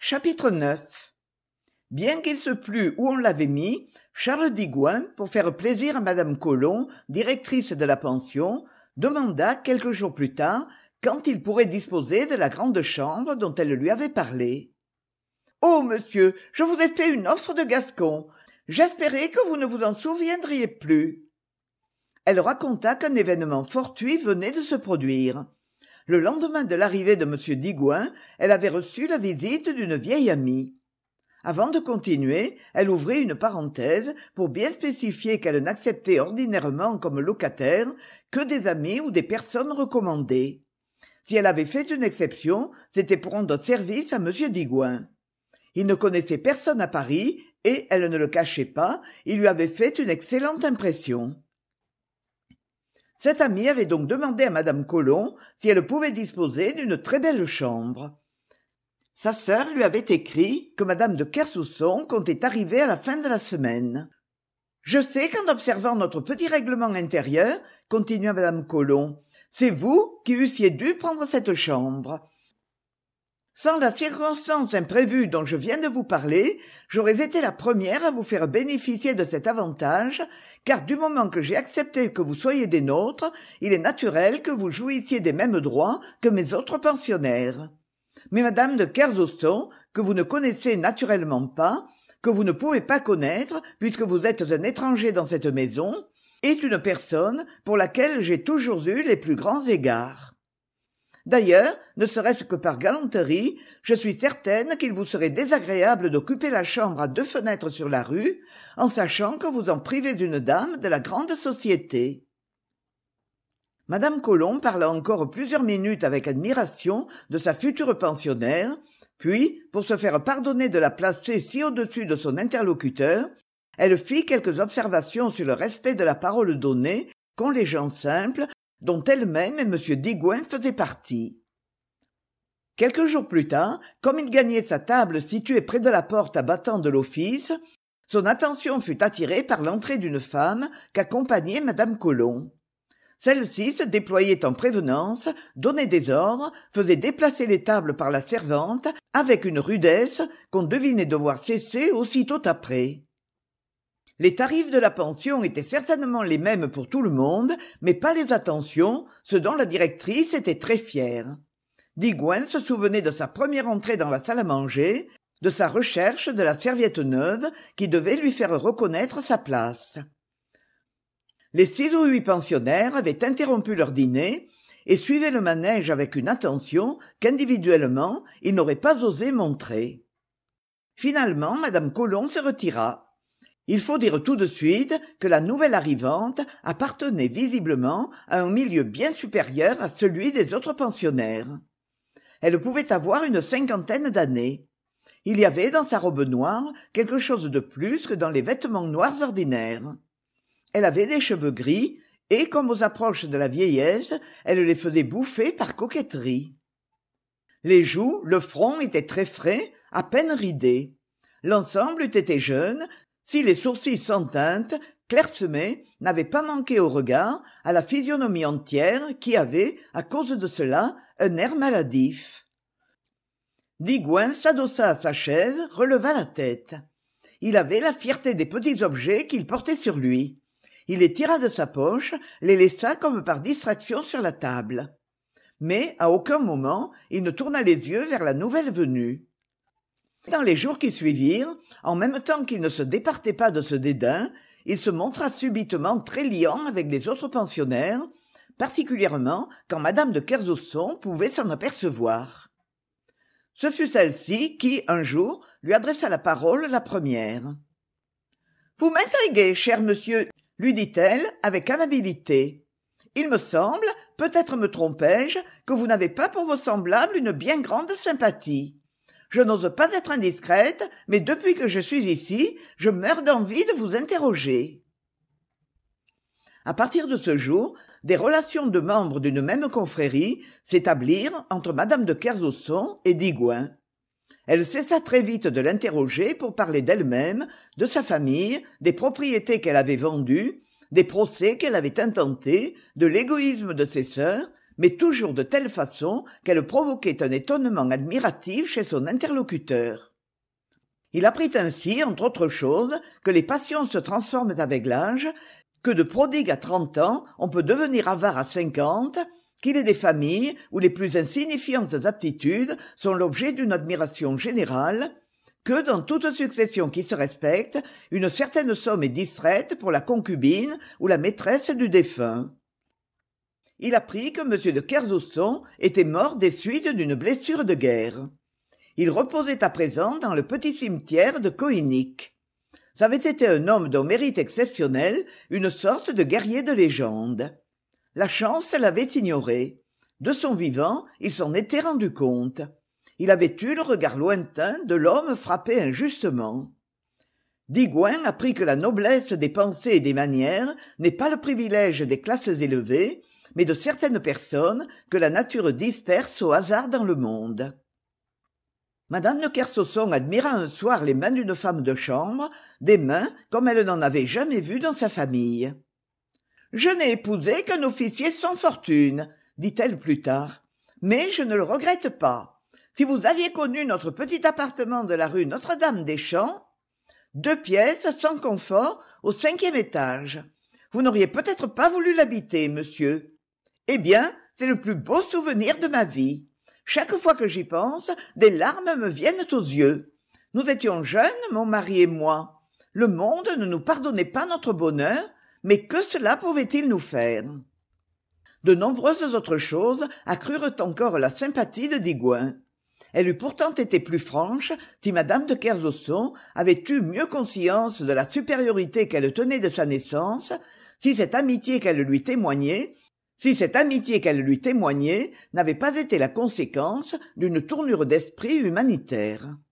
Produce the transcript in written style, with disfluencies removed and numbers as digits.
Chapitre 9. Bien qu'il se plût où on l'avait mis, Charles Digoin, pour faire plaisir à madame Colomb, directrice de la pension, demanda quelques jours plus tard quand il pourrait disposer de la grande chambre dont elle lui avait parlé. « Oh, monsieur, je vous ai fait une offre de Gascon. J'espérais que vous ne vous en souviendriez plus. » Elle raconta qu'un événement fortuit venait de se produire. Le lendemain de l'arrivée de M. Digoin, elle avait reçu la visite d'une vieille amie. Avant de continuer, elle ouvrit une parenthèse pour bien spécifier qu'elle n'acceptait ordinairement comme locataire que des amis ou des personnes recommandées. Si elle avait fait une exception, c'était pour rendre service à M. Digoin. Il ne connaissait personne à Paris et, elle ne le cachait pas, il lui avait fait une excellente impression. Cette amie avait donc demandé à madame Colomb si elle pouvait disposer d'une très belle chambre. Sa sœur lui avait écrit que madame de Kersousson comptait arriver à la fin de la semaine. « Je sais qu'en observant notre petit règlement intérieur, continua madame Colomb, c'est vous qui eussiez dû prendre cette chambre. Sans la circonstance imprévue dont je viens de vous parler, j'aurais été la première à vous faire bénéficier de cet avantage, car du moment que j'ai accepté que vous soyez des nôtres, il est naturel que vous jouissiez des mêmes droits que mes autres pensionnaires. Mais madame de Kersauson, que vous ne connaissez naturellement pas, que vous ne pouvez pas connaître puisque vous êtes un étranger dans cette maison, est une personne pour laquelle j'ai toujours eu les plus grands égards. D'ailleurs, ne serait-ce que par galanterie, je suis certaine qu'il vous serait désagréable d'occuper la chambre à 2 fenêtres sur la rue, en sachant que vous en privez une dame de la grande société. » Madame Colomb parla encore plusieurs minutes avec admiration de sa future pensionnaire, puis, pour se faire pardonner de la placer si au-dessus de son interlocuteur, elle fit quelques observations sur le respect de la parole donnée qu'ont les gens simples, dont elle-même et M. Digoin faisaient partie. Quelques jours plus tard, comme il gagnait sa table située près de la porte à battant de l'office, son attention fut attirée par l'entrée d'une femme qu'accompagnait madame Colomb. Celle-ci se déployait en prévenance, donnait des ordres, faisait déplacer les tables par la servante avec une rudesse qu'on devinait devoir cesser aussitôt après. Les tarifs de la pension étaient certainement les mêmes pour tout le monde, mais pas les attentions, ce dont la directrice était très fière. Digoin se souvenait de sa première entrée dans la salle à manger, de sa recherche de la serviette neuve qui devait lui faire reconnaître sa place. Les 6 ou 8 pensionnaires avaient interrompu leur dîner et suivaient le manège avec une attention qu'individuellement ils n'auraient pas osé montrer. Finalement, madame Colomb se retira. Il faut dire tout de suite que la nouvelle arrivante appartenait visiblement à un milieu bien supérieur à celui des autres pensionnaires. Elle pouvait avoir une 50aine d'années. Il y avait dans sa robe noire quelque chose de plus que dans les vêtements noirs ordinaires. Elle avait des cheveux gris et, comme aux approches de la vieillesse, elle les faisait bouffer par coquetterie. Les joues, le front étaient très frais, à peine ridés. L'ensemble eût été jeune, si les sourcils sans teinte, clairsemés, n'avaient pas manqué au regard à la physionomie entière qui avait, à cause de cela, un air maladif. Digoin s'adossa à sa chaise, releva la tête. Il avait la fierté des petits objets qu'il portait sur lui. Il les tira de sa poche, les laissa comme par distraction sur la table. Mais, à aucun moment, il ne tourna les yeux vers la nouvelle venue. Dans les jours qui suivirent, en même temps qu'il ne se départait pas de ce dédain, il se montra subitement très liant avec les autres pensionnaires, particulièrement quand madame de Kersauson pouvait s'en apercevoir. Ce fut celle-ci qui, un jour, lui adressa la parole la première. « Vous m'intriguez, cher monsieur, » lui dit-elle avec amabilité. « Il me semble, peut-être me trompais-je, que vous n'avez pas pour vos semblables une bien grande sympathie. Je n'ose pas être indiscrète, mais depuis que je suis ici, je meurs d'envie de vous interroger. » À partir de ce jour, des relations de membres d'une même confrérie s'établirent entre madame de Kersauson et Digoin. Elle cessa très vite de l'interroger pour parler d'elle-même, de sa famille, des propriétés qu'elle avait vendues, des procès qu'elle avait intentés, de l'égoïsme de ses sœurs, mais toujours de telle façon qu'elle provoquait un étonnement admiratif chez son interlocuteur. Il apprit ainsi, entre autres choses, que les passions se transforment avec l'âge, que de prodigue à 30 ans, on peut devenir avare à 50, qu'il est des familles où les plus insignifiantes aptitudes sont l'objet d'une admiration générale, que dans toute succession qui se respecte, une certaine somme est distraite pour la concubine ou la maîtresse du défunt. Il apprit que M. de Kersauson était mort des suites d'une blessure de guerre. Il reposait à présent dans le petit cimetière de Koïnik. Ça avait été un homme d'un mérite exceptionnel, une sorte de guerrier de légende. La chance l'avait ignoré. De son vivant, il s'en était rendu compte. Il avait eu le regard lointain de l'homme frappé injustement. Digoin apprit que la noblesse des pensées et des manières n'est pas le privilège des classes élevées, mais de certaines personnes que la nature disperse au hasard dans le monde. Madame de Kersauson admira un soir les mains d'une femme de chambre, des mains comme elle n'en avait jamais vu dans sa famille. « Je n'ai épousé qu'un officier sans fortune, dit-elle plus tard, mais je ne le regrette pas. Si vous aviez connu notre petit appartement de la rue Notre-Dame-des-Champs, 2 pièces sans confort au 5e étage. Vous n'auriez peut-être pas voulu l'habiter, monsieur. Eh bien, c'est le plus beau souvenir de ma vie. Chaque fois que j'y pense, des larmes me viennent aux yeux. Nous étions jeunes, mon mari et moi. Le monde ne nous pardonnait pas notre bonheur, mais que cela pouvait-il nous faire ? De nombreuses autres choses accrurent encore la sympathie de Digoin. Elle eût pourtant été plus franche si madame de Kersauson avait eu mieux conscience de la supériorité qu'elle tenait de sa naissance, si cette amitié qu'elle lui témoignait n'avait pas été la conséquence d'une tournure d'esprit humanitaire.